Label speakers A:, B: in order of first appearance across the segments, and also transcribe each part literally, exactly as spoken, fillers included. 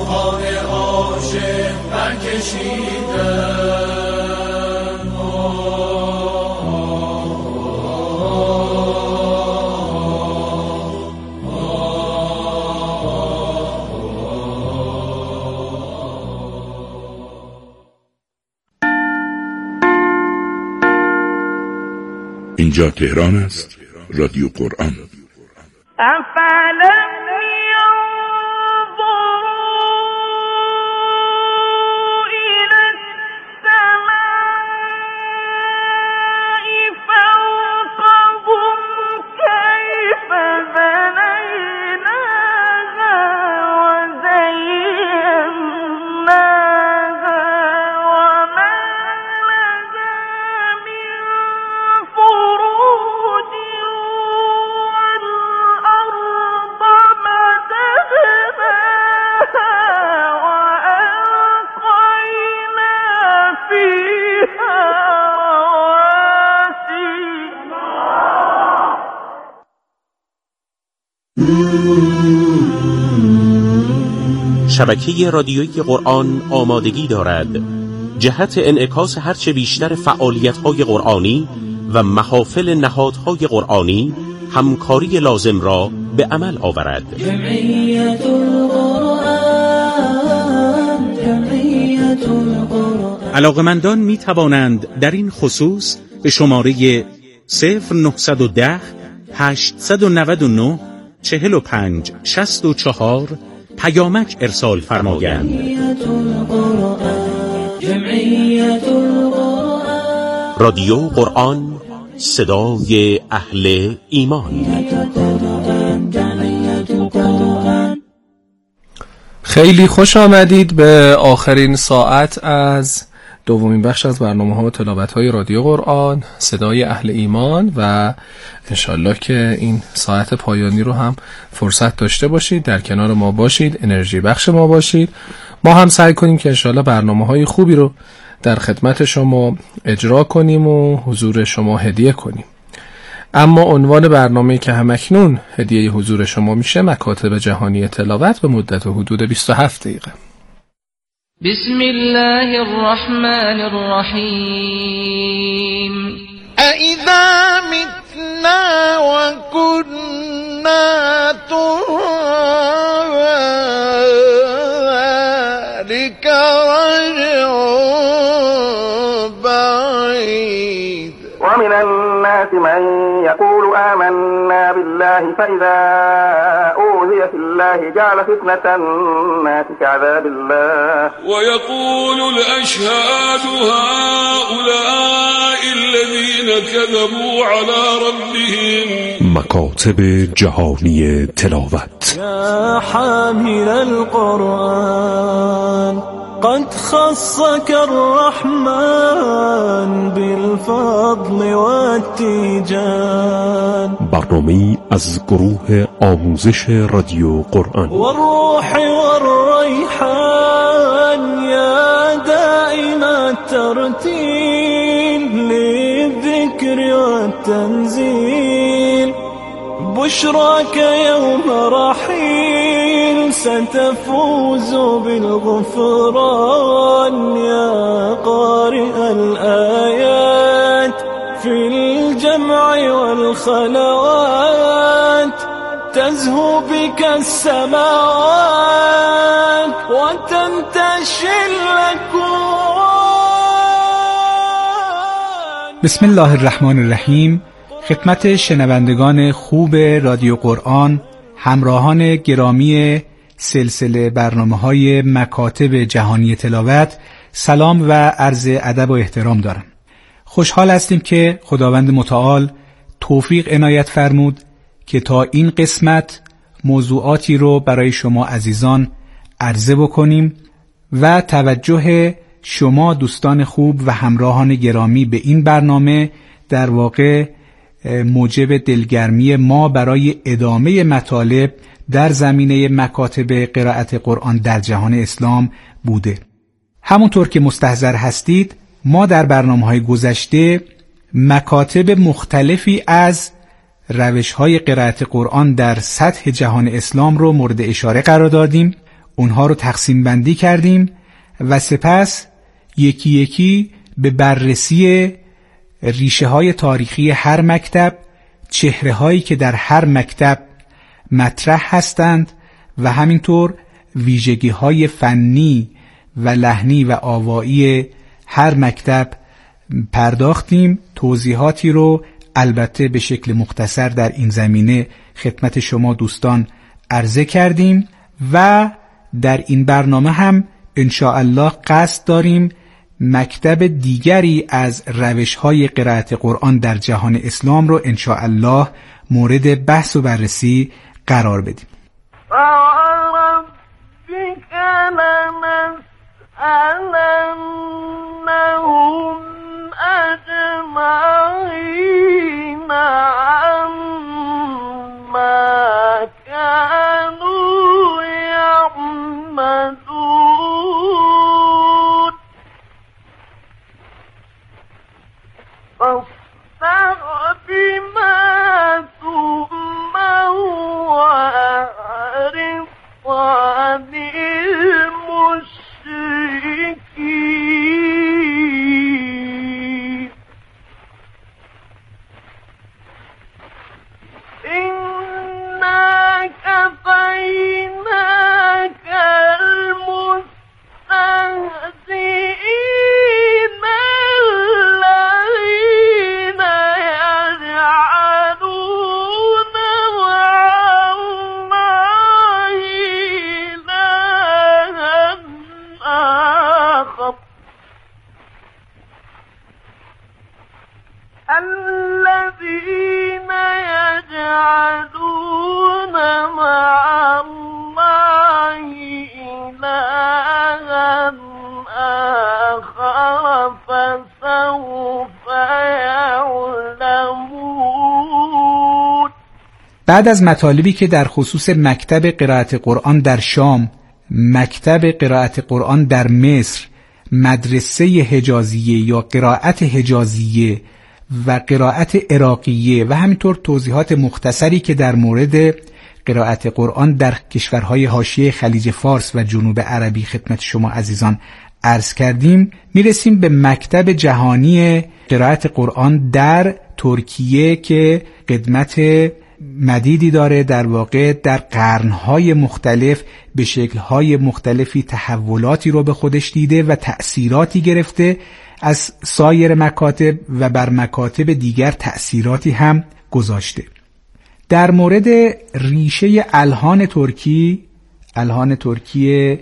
A: بار عاشق برکشیدم.
B: اینجا تهران است، رادیو قرآن.
C: شبکه رادیویی قرآن آمادگی دارد جهت انعکاس هرچه بیشتر فعالیت‌های قرآنی و محافل نهادهای قرآنی همکاری لازم را به عمل آورد.
D: جمعیت القرآن، جمعیت القرآن.
E: علاقمندان می توانند در این خصوص به شماره صفر نهصد و ده هشتصد و نود و نه چهل و پنج شصت و چهار پیامک ارسال فرمایند.
C: رادیو قرآن، صدای اهل ایمان.
F: خیلی خوش آمدید به آخرین ساعت از دومین بخش از برنامه‌ها و تلاوت‌های رادیو قرآن، صدای اهل ایمان، و انشالله که این ساعت پایانی رو هم فرصت داشته باشید، در کنار ما باشید، انرژی بخش ما باشید. ما هم سعی کنیم که انشالله برنامه‌های خوبی رو در خدمت شما اجرا کنیم و حضور شما هدیه کنیم. اما عنوان برنامه‌ای که همکنون هدیه حضور شما میشه، مکاتب جهانی تلاوت به مدت حدود بیست و هفت دقیقه.
G: بسم الله الرحمن الرحیم.
H: أَإِذَا مِتْنَا وَكُنَّا تُرَابًا ذَلِكَ رَجْعٌ بَعِيدٌ.
I: ومن الناس من يقول آمنا بالله فإذا أوذي في الله جعل فتنة الناس كعذاب الله
A: ويقول الأشهاد هؤلاء الذين كذبوا على ربهم.
J: مکاتب جهانی تلاوت.
D: يا حامل القرآن قد خصك الرحمن بالفضل والتيجان.
J: برنامه‌ای از گروه آموزش رادیو قرآن.
D: والروح والريحان يا دائم الترتيل للذكر والتنزيل. بشراك يوم رحيل ستفوز بالغفران. يا قارئ الآيات في الجمع والخلوات تزهو بك السماوات وتنتشي الأكوان.
K: بسم الله الرحمن الرحیم. خدمت شنوندگان خوب رادیو قرآن، همراهان گرامی سلسله برنامه‌های مکاتب جهانی تلاوت، سلام و عرض ادب و احترام دارم. خوشحال هستیم که خداوند متعال توفیق عنایت فرمود که تا این قسمت موضوعاتی رو برای شما عزیزان عرضه بکنیم و توجه شما دوستان خوب و همراهان گرامی به این برنامه در واقع موجب دلگرمی ما برای ادامه مطالب در زمینه مکاتب قرائت قرآن در جهان اسلام بوده. همونطور که مستحضر هستید، ما در برنامه‌های گذشته مکاتب مختلفی از روش‌های قرائت قرآن در سطح جهان اسلام رو مورد اشاره قرار دادیم. اونها رو تقسیم بندی کردیم و سپس یکی یکی به بررسی ریشه های تاریخی هر مکتب، چهره هایی که در هر مکتب مطرح هستند و همینطور ویژگی های فنی و لحنی و آوایی هر مکتب پرداختیم. توضیحاتی رو البته به شکل مختصر در این زمینه خدمت شما دوستان عرضه کردیم و در این برنامه هم انشاءالله قصد داریم مکتب دیگری از روش‌های قرائت قرآن در جهان اسلام رو انشاءالله مورد بحث و بررسی قرار بدیم.
H: الذين يجعلون مع الله إلها آخر فسوف يعلمون.
K: بعد از مطالبی که در خصوص مکتب قرائت قرآن در شام، مکتب قرائت قرآن در مصر، مدرسه حجازیه یا قرائت حجازیه و قرائت عراقیه و همینطور توضیحات مختصری که در مورد قرائت قرآن در کشورهای حاشیه خلیج فارس و جنوب عربی خدمت شما عزیزان عرض کردیم، میرسیم به مکتب جهانی قرائت قرآن در ترکیه که قدمت مدیدی داره، در واقع در قرنهای مختلف به شکلهای مختلفی تحولاتی رو به خودش دیده و تأثیراتی گرفته از سایر مکاتب و بر مکاتب دیگر تأثیراتی هم گذاشته. در مورد ریشه الحان ترکی، الحان ترکی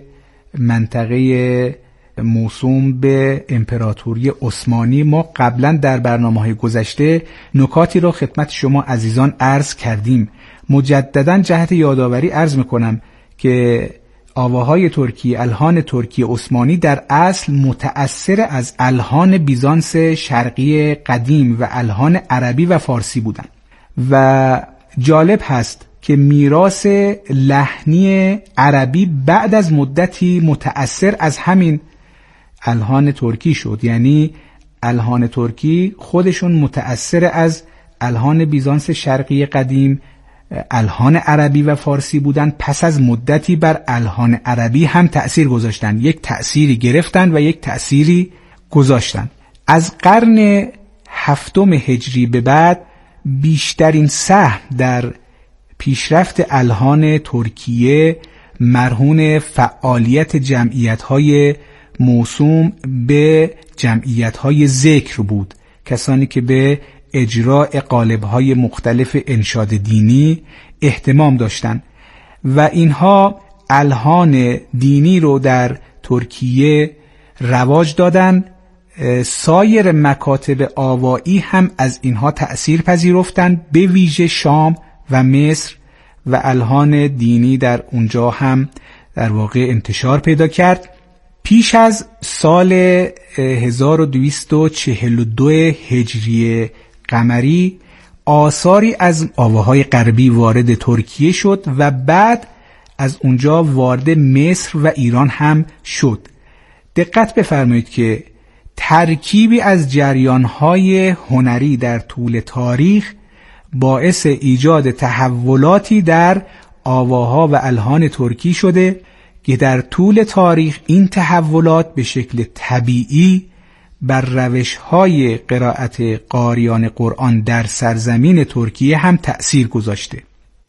K: منطقه موسوم به امپراتوری عثمانی، ما قبلا در برنامه‌های گذشته نکاتی را خدمت شما عزیزان عرض کردیم. مجددا جهت یادآوری عرض میکنم که آواهای ترکی، الحان ترکی عثمانی در اصل متأثر از الحان بیزانس شرقی قدیم و الحان عربی و فارسی بودند و جالب هست که میراث لحنی عربی بعد از مدتی متأثر از همین الحان ترکی شد. یعنی الحان ترکی خودشون متأثر از الحان بیزانس شرقی قدیم، الحان عربی و فارسی بودن، پس از مدتی بر الحان عربی هم تأثیر گذاشتن، یک تأثیری گرفتن و یک تأثیری گذاشتن. از قرن هفتم هجری به بعد بیشترین سهم در پیشرفت الحان ترکیه مرهون فعالیت جمعیت‌های موسوم به جمعیت‌های ذکر بود، کسانی که به اجراء قالب‌های مختلف انشاد دینی اهتمام داشتند و اینها الحان دینی رو در ترکیه رواج دادن. سایر مکاتب آوایی هم از اینها تأثیر پذیرفتند، به ویژه شام و مصر، و الحان دینی در اونجا هم در واقع انتشار پیدا کرد. پیش از سال هزار و دویست و چهل و دو هجری قمری آثاری از آواهای غربی وارد ترکیه شد و بعد از اونجا وارد مصر و ایران هم شد. دقت بفرمایید که ترکیبی از جریان‌های هنری در طول تاریخ باعث ایجاد تحولاتی در آواها و الحان ترکی شده که در طول تاریخ این تحولات به شکل طبیعی بر روش‌های قرائت قاریان قرآن در سرزمین ترکیه هم تأثیر گذاشته.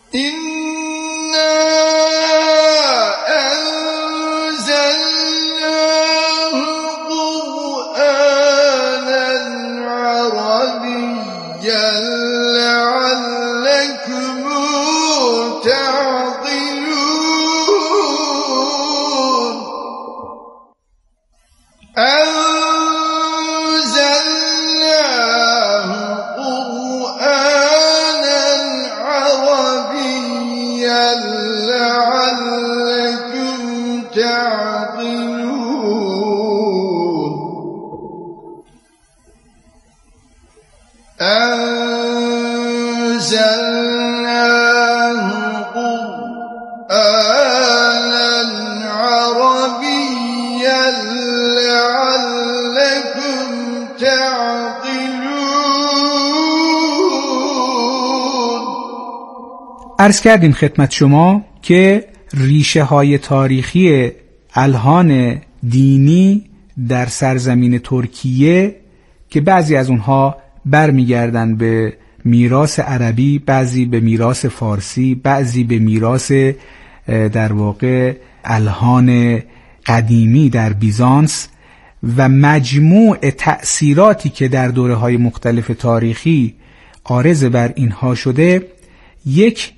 K: عرض کردیم خدمت شما که ریشه های تاریخی الحان دینی در سرزمین ترکیه که بعضی از اونها برمیگردن به میراث عربی، بعضی به میراث فارسی، بعضی به میراث در واقع الحان قدیمی در بیزانس و مجموع تأثیراتی که در دوره‌های مختلف تاریخی عارض بر اینها شده، یک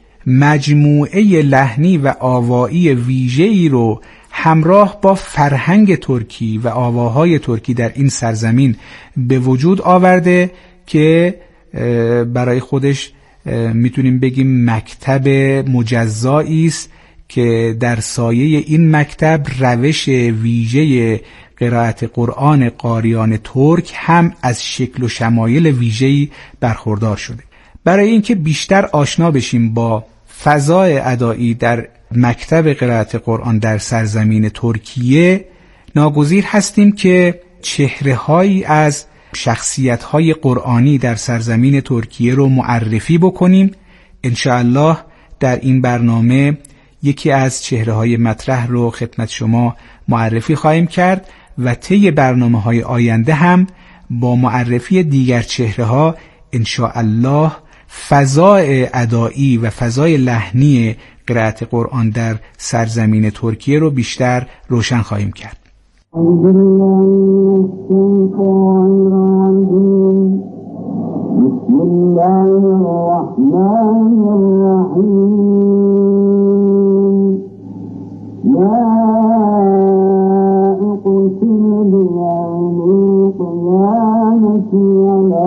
K: مجموعه لحنی و آوایی ویژه‌ای رو همراه با فرهنگ ترکی و آواهای ترکی در این سرزمین به وجود آورده که برای خودش میتونیم بگیم مکتب مجزایی است که در سایه این مکتب روش ویژه قرائت قرآن قاریان ترک هم از شکل و شمایل ویژه‌ای برخوردار شده. برای اینکه بیشتر آشنا بشیم با فضای ادایی در مکتب قرائت قرآن در سرزمین ترکیه، ناگزیر هستیم که چهره‌هایی از شخصیت‌های قرآنی در سرزمین ترکیه رو معرفی بکنیم. انشاءالله در این برنامه یکی از چهره‌های مطرح رو خدمت شما معرفی خواهیم کرد و طی برنامه‌های آینده هم با معرفی دیگر چهره‌ها انشاءالله فضای ادایی و فضای لحنی قرائت قرآن در سرزمین ترکیه رو بیشتر روشن خواهیم کرد. بسم الله الرحمن الرحیم. لا اقسم بیوم القیامة ولا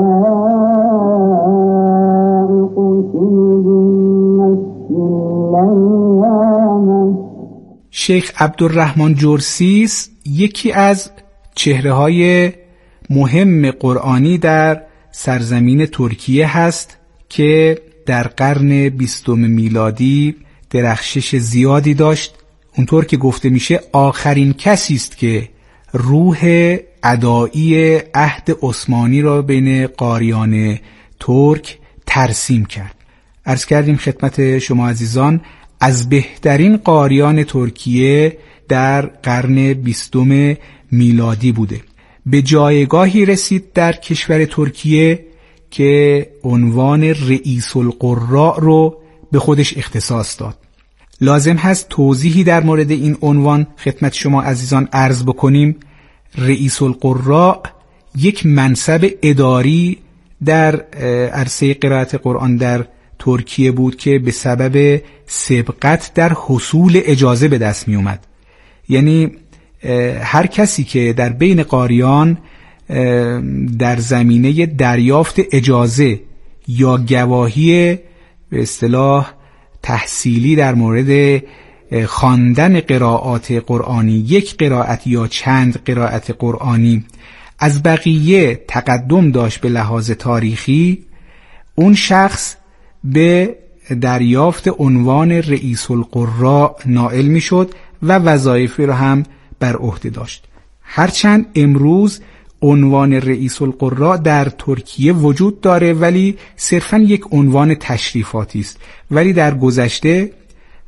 K: شیخ عبدالرحمن جرسیس یکی از چهره‌های مهم قرآنی در سرزمین ترکیه هست که در قرن بیستم میلادی درخشش زیادی داشت. اونطور که گفته میشه آخرین کسی است که روح ادایی عهد عثمانی را بین قاریان ترک ترسیم کرد. عرض کردیم خدمت شما عزیزان از بهترین قاریان ترکیه در قرن بیستم میلادی بوده. به جایگاهی رسید در کشور ترکیه که عنوان رئیس القراء رو به خودش اختصاص داد. لازم هست توضیحی در مورد این عنوان خدمت شما عزیزان عرض بکنیم. رئیس القراء یک منصب اداری در عرصه قرائت قرآن در ترکیه بود که به سبب سبقت در حصول اجازه به دست می اومد. یعنی هر کسی که در بین قاریان در زمینه دریافت اجازه یا گواهی به اصطلاح تحصیلی در مورد خواندن قرائات قرآنی، یک قرائت یا چند قرائت قرآنی از بقیه تقدم داشت به لحاظ تاریخی، اون شخص به دریافت عنوان رئیس القراء نائل می شد و وظایفی را هم بر عهده داشت. هرچند امروز عنوان رئیس القراء در ترکیه وجود داره ولی صرفاً یک عنوان تشریفاتی است، ولی در گذشته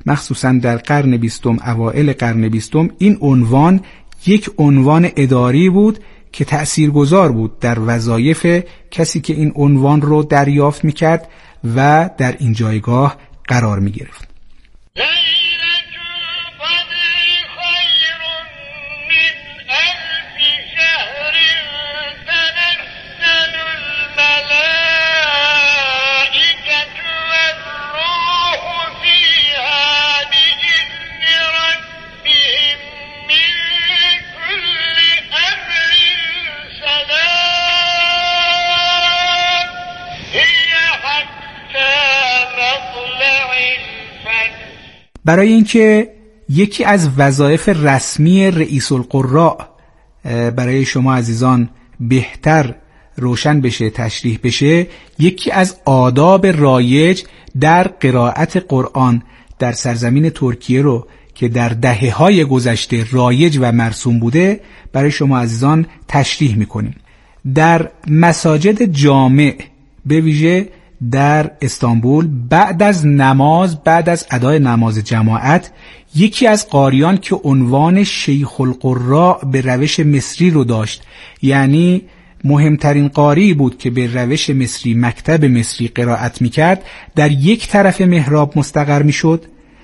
K: مخصوصا در قرن بیستم، اوائل قرن بیستم، این عنوان یک عنوان اداری بود که تأثیرگذار بود در وظایف کسی که این عنوان رو دریافت میکرد و در این جایگاه قرار میگرفت. برای اینکه یکی از وظایف رسمی رئیس القراء برای شما عزیزان بهتر روشن بشه، تشریح بشه، یکی از آداب رایج در قرائت قرآن در سرزمین ترکیه رو که در دهه‌های گذشته رایج و مرسوم بوده برای شما عزیزان تشریح میکنیم. در مساجد جامع به ویژه در استانبول بعد از نماز، بعد از ادای نماز جماعت، یکی از قاریان که عنوان شیخ القراء به روش مصری رو داشت، یعنی مهمترین قاری بود که به روش مصری، مکتب مصری قرائت میکرد، در یک طرف محراب مستقر میشد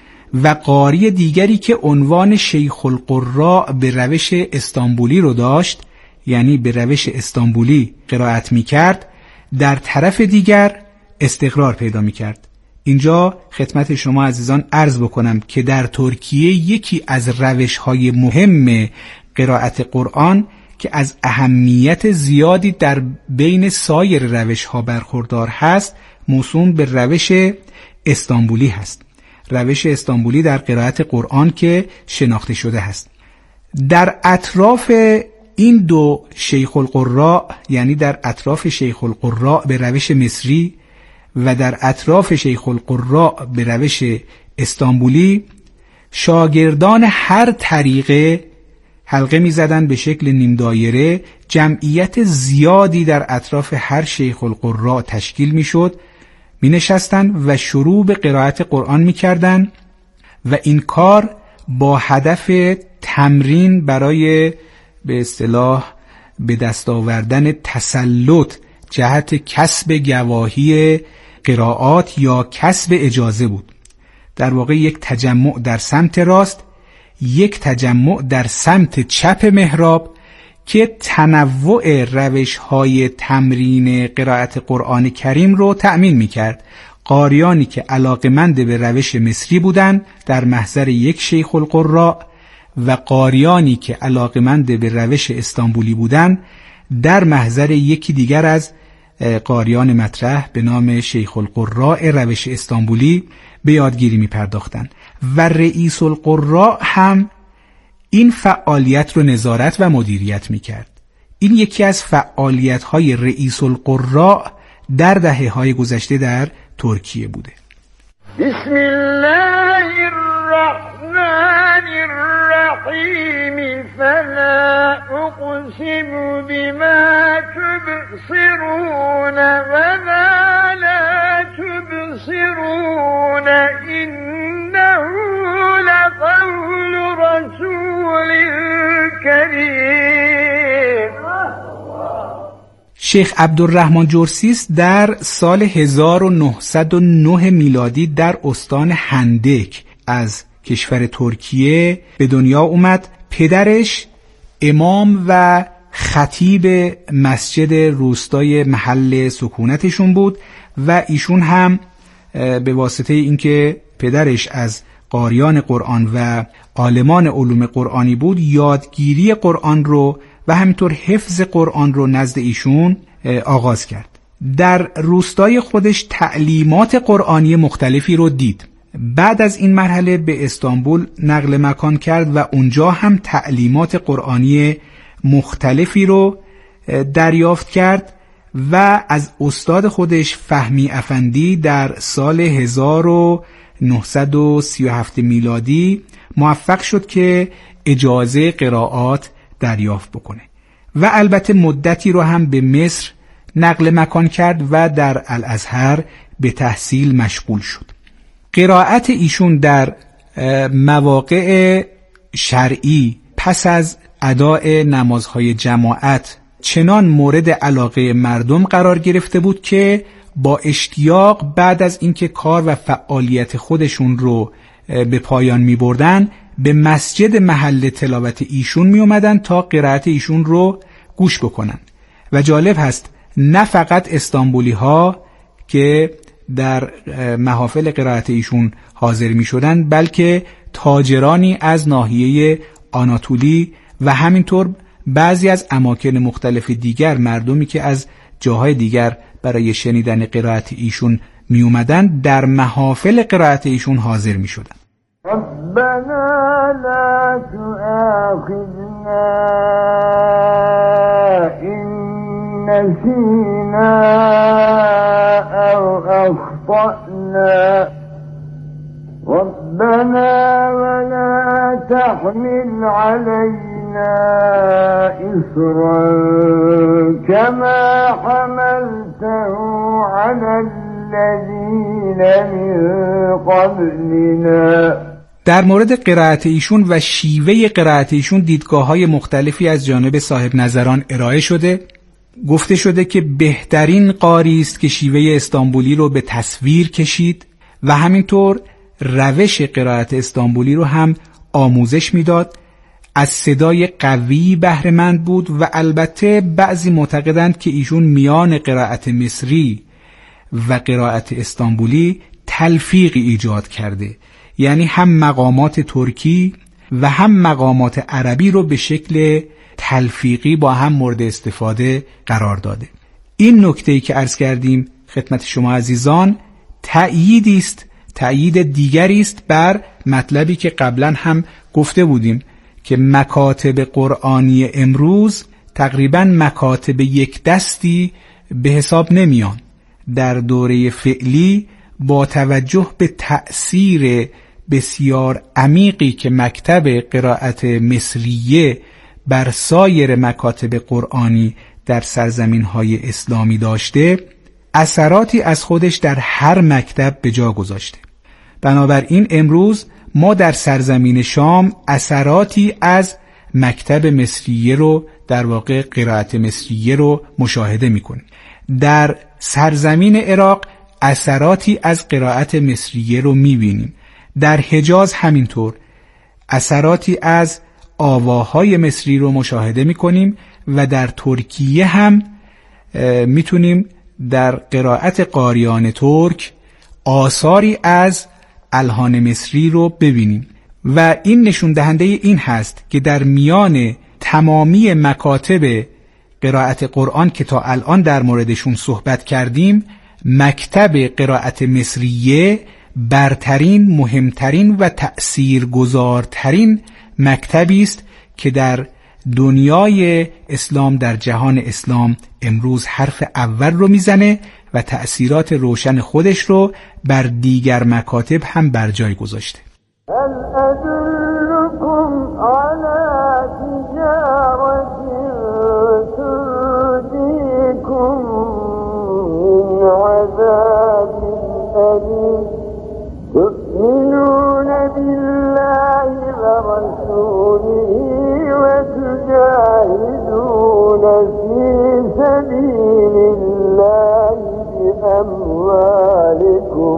K: و قاری دیگری که عنوان شیخ القراء به روش استانبولی رو داشت، یعنی به روش استانبولی قرائت میکرد، در طرف دیگر استقرار پیدا میکرد. اینجا خدمت شما عزیزان عرض بکنم که در ترکیه یکی از روش‌های مهم قرائت قرآن که از اهمیت زیادی در بین سایر روش‌ها برخوردار هست، موسوم به روش استانبولی هست. روش استانبولی در قرائت قرآن که شناخته شده هست. در اطراف این دو شیخ القراء، یعنی در اطراف شیخ القراء به روش مصری و در اطراف شیخ القراء به روش استانبولی، شاگردان هر طریقه حلقه می زدن به شکل نیم دایره، جمعیت زیادی در اطراف هر شیخ القراء تشکیل می شد، می نشستن و شروع به قرائت قرآن می کردن و این کار با هدف تمرین برای به اصطلاح به دست آوردن تسلط جهت کسب گواهی قرائات یا کسب اجازه بود. در واقع یک تجمع در سمت راست، یک تجمع در سمت چپ محراب که تنوع روش‌های تمرین قرائت قرآن کریم رو تأمین می‌کرد. قاریانی که علاقمند به روش مصری بودند در محضر یک شیخ القراء و قاریانی که علاقمند به روش استانبولی بودند در محضر یکی دیگر از قاریان مطرح به نام شیخ القراء روش استانبولی به یادگیری می پرداختن و رئیس القراء هم این فعالیت رو نظارت و مدیریت می کرد. این یکی از فعالیت های رئیس القراء در دهه های گذشته در ترکیه بوده.
H: بسم الله الرحمن الرحیم فلا اقسم بما تبصرون وما لا تبصرون انه لقول رسول کریم.
K: شیخ عبدالرحمن جرسیس در سال هزار و نهصد و نه میلادی در استان هندک از کشور ترکیه به دنیا اومد. پدرش امام و خطیب مسجد روستای محل سکونتشون بود و ایشون هم به واسطه اینکه پدرش از قاریان قرآن و عالمان علوم قرآنی بود، یادگیری قرآن رو و همینطور حفظ قرآن رو نزد ایشون آغاز کرد. در روستای خودش تعلیمات قرآنی مختلفی رو دید. بعد از این مرحله به استانبول نقل مکان کرد و اونجا هم تعلیمات قرآنی مختلفی رو دریافت کرد و از استاد خودش فهمی افندی در سال هزار و نهصد و سی و هفت میلادی موفق شد که اجازه قرائات دریافت بکنه و البته مدتی رو هم به مصر نقل مکان کرد و در الازهر به تحصیل مشغول شد. قرائت ایشون در مواقع شرعی پس از اداء نمازهای جماعت چنان مورد علاقه مردم قرار گرفته بود که با اشتیاق بعد از اینکه کار و فعالیت خودشون رو به پایان می بردن به مسجد محل تلاوت ایشون می اومدن تا قرائت ایشون رو گوش بکنن. و جالب هست نه فقط استانبولی ها که در محافل قرائت ایشون حاضر می شدن، بلکه تاجرانی از ناحیه آناتولی و همینطور بعضی از اماکن مختلف دیگر، مردمی که از جاهای دیگر برای شنیدن قرائت ایشون می اومدن در محافل قرائت ایشون حاضر می شدن.
H: ربنا لا تؤاخذنا إن نسينا أو أخطأنا ربنا ولا تحمل علينا إصرا كما حملته على الذين من قبلنا.
K: در مورد قرائت ایشون و شیوه قرائت ایشون دیدگاه‌های مختلفی از جانب صاحب نظران ارائه شده. گفته شده که بهترین قاری است که شیوه استانبولی رو به تصویر کشید و همینطور روش قرائت استانبولی رو هم آموزش میداد، از صدای قوی بهره مند بود و البته بعضی معتقدند که ایشون میان قرائت مصری و قرائت استانبولی تلفیقی ایجاد کرده، یعنی هم مقامات ترکی و هم مقامات عربی رو به شکل تلفیقی با هم مورد استفاده قرار داده. این نکته‌ای که عرض کردیم خدمت شما عزیزان تأییدی است، تأیید دیگری است بر مطلبی که قبلا هم گفته بودیم که مکاتب قرآنی امروز تقریبا مکاتب یک دستی به حساب نمیان. در دوره فعلی با توجه به تأثیر بسیار عمیقی که مکتب قرائت مصریه بر سایر مکاتب قرآنی در سرزمین‌های اسلامی داشته، اثراتی از خودش در هر مکتب به جا گذاشته. بنابراین امروز ما در سرزمین شام اثراتی از مکتب مصریه رو، در واقع قرائت مصریه رو مشاهده می‌کنیم. در سرزمین عراق اثراتی از قرائت مصریه رو می‌بینیم. در حجاز همینطور اثراتی از آواهای مصری رو مشاهده می‌کنیم و در ترکیه هم می‌تونیم در قرائت قاریان ترک آثاری از الحان مصری رو ببینیم و این نشون دهنده این هست که در میان تمامی مکاتب قرائت قرآن که تا الان در موردشون صحبت کردیم، مکتب قرائت مصریه برترین، مهمترین و تأثیرگذارترین مکتبی است که در دنیای اسلام، در جهان اسلام امروز حرف اول رو میزنه و تأثیرات روشن خودش رو بر دیگر مکاتب هم بر جای گذاشته.
H: تؤمنون بالله ورسوله وتجاهدون في سبيل الله بأموالكم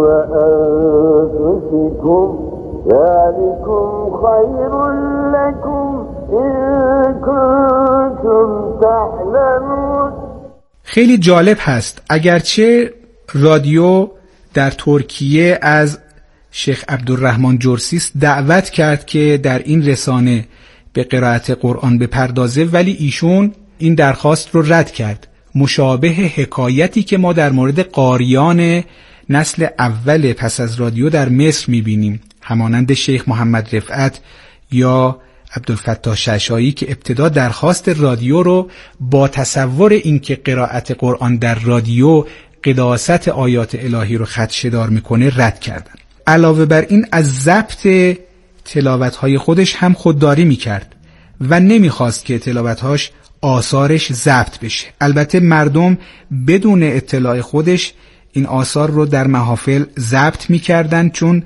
H: وأنفسكم ذلكم خير لكم إن كنتم تعلمون.
K: خیلی جالب هست، اگرچه رادیو در ترکیه از شیخ عبدالرحمن جرسیس دعوت کرد که در این رسانه به قرائت قرآن بپردازه، ولی ایشون این درخواست رو رد کرد. مشابه حکایتی که ما در مورد قاریان نسل اول پس از رادیو در مصر میبینیم، همانند شیخ محمد رفعت یا عبدالفتاح شعشاعی که ابتدا درخواست رادیو رو با تصور اینکه قرائت قرآن در رادیو قداست آیات الهی رو خدشه‌دار میکنه رد کردن. علاوه بر این از ضبط تلاوت‌های خودش هم خودداری میکرد و نمیخواست که تلاوت‌هاش آثارش ضبط بشه. البته مردم بدون اطلاع خودش این آثار رو در محافل ضبط میکردن، چون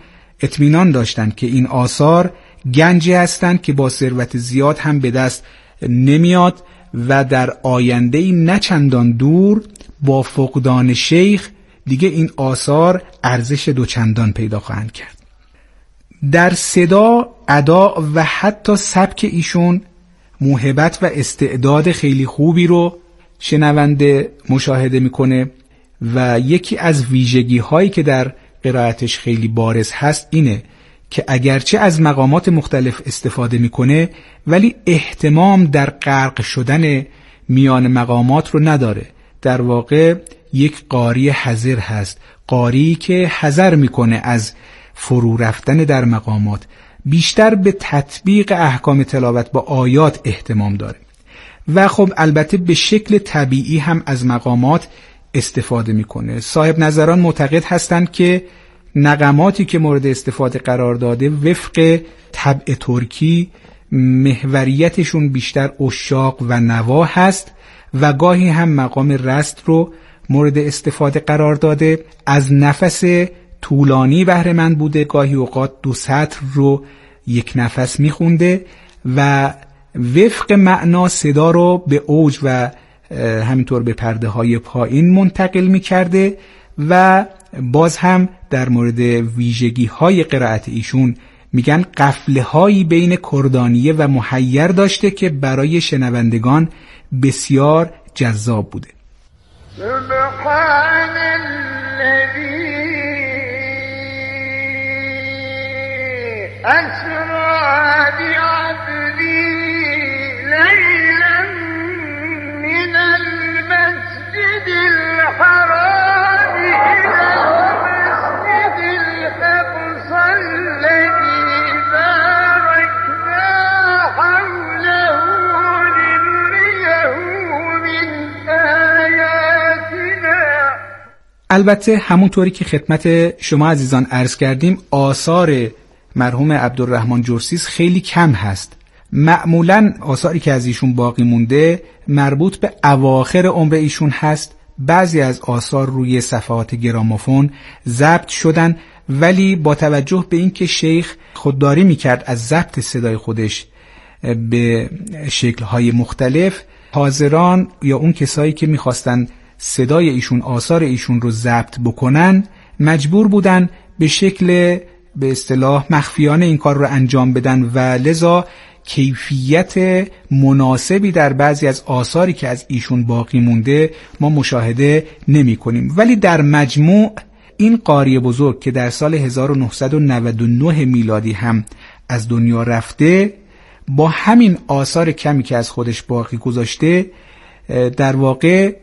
K: اطمینان داشتند که این آثار گنجی هستند که با ثروت زیاد هم به دست نمیاد و در آینده نه چندان دور با فقدان شیخ دیگه این آثار ارزش دوچندان پیدا خواهند کرد. در صدا، ادا و حتی سبک ایشون موهبت و استعداد خیلی خوبی رو شنونده مشاهده میکنه و یکی از ویژگی هایی که در قرائتش خیلی بارز هست اینه که اگرچه از مقامات مختلف استفاده میکنه ولی اهتمام در غرق شدن میان مقامات رو نداره. در واقع یک قاری حذر هست، قاری که حذر میکنه از فرو رفتن در مقامات، بیشتر به تطبیق احکام تلاوت با آیات اهتمام داره و خب البته به شکل طبیعی هم از مقامات استفاده میکنه. صاحب نظران معتقد هستند که نغماتی که مورد استفاده قرار داده وفق طبع ترکی محوریتشون بیشتر عشاق و نوا هست و گاهی هم مقام رست رو مورد استفاده قرار داده، از نفس طولانی بهره مند بوده، گاهی اوقات دو سطر رو یک نفس میخونده و وفق معنا صدا رو به اوج و همینطور به پرده های پایین منتقل میکرده و باز هم در مورد ویژگی های قرائت ایشون میگن قفله هایی بین کردانیه و محیر داشته که برای شنوندگان بسیار جذاب بوده.
H: سبحان الذی اسرا بعبدی لیلا من المسجد الحرام الى المسجد الاقصى الذي باركنا حوله لنريه من آیاتنا.
K: البته همونطوری که خدمت شما عزیزان عرض کردیم آثار مرحوم عبدالرحمن جرسیس خیلی کم هست. معمولاً آثاری که از ایشون باقی مونده مربوط به اواخر عمر ایشون هست. بعضی از آثار روی صفحات گرامافون ضبط شدن ولی با توجه به اینکه شیخ خودداری میکرد از ضبط صدای خودش به شکل‌های مختلف، حاضران یا اون کسایی که میخواستن صدای ایشون آثار ایشون رو ضبط بکنن مجبور بودن به شکل به اصطلاح مخفیانه این کار رو انجام بدن و لذا کیفیت مناسبی در بعضی از آثاری که از ایشون باقی مونده ما مشاهده نمی کنیم. ولی در مجموع این قاری بزرگ که در سال هزار و نهصد و نود و نه میلادی هم از دنیا رفته، با همین آثار کمی که از خودش باقی گذاشته در واقع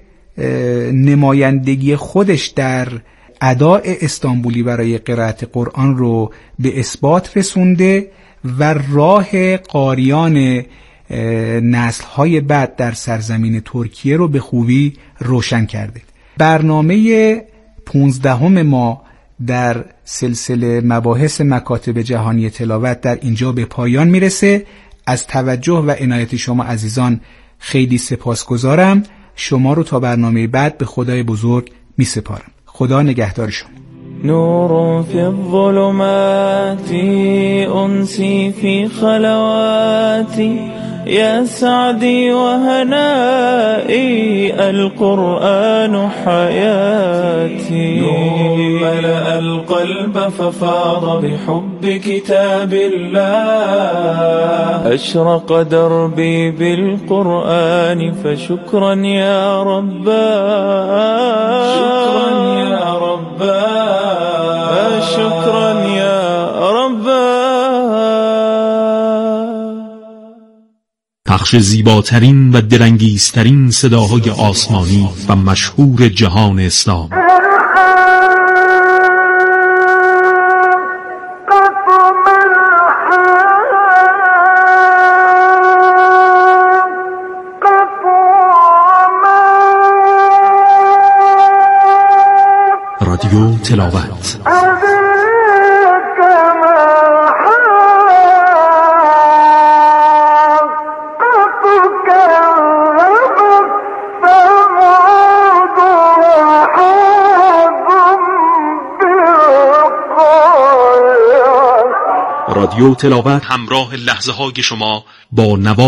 K: نمایندگی خودش در اداء استانبولی برای قرائت قرآن رو به اثبات رسونده و راه قاریان نسل‌های بعد در سرزمین ترکیه رو به خوبی روشن کرده. برنامه پونزدهم ما در سلسله مباحث مکاتب جهانی تلاوت در اینجا به پایان میرسه. از توجه و عنایت شما عزیزان خیلی سپاسگزارم. شما رو تا برنامه بعد به خدای بزرگ می سپارم. خدا نگهدار شما.
D: نور في الظلمات أنسي في خلواتي يا سعدي وهنائي القرآن حياتي نور ملأ القلب ففاض بحب كتاب الله أشرق دربي بالقرآن فشكرا يا رباه شكرا يا رباه شكرا يا رباه.
J: پخش زیباترین و درنگیزترین صداهای آسمانی و مشهور جهان اسلام. رادیو تلاوت.
H: Oh
J: رادیو تلاوت همراه لحظه های شما با نوار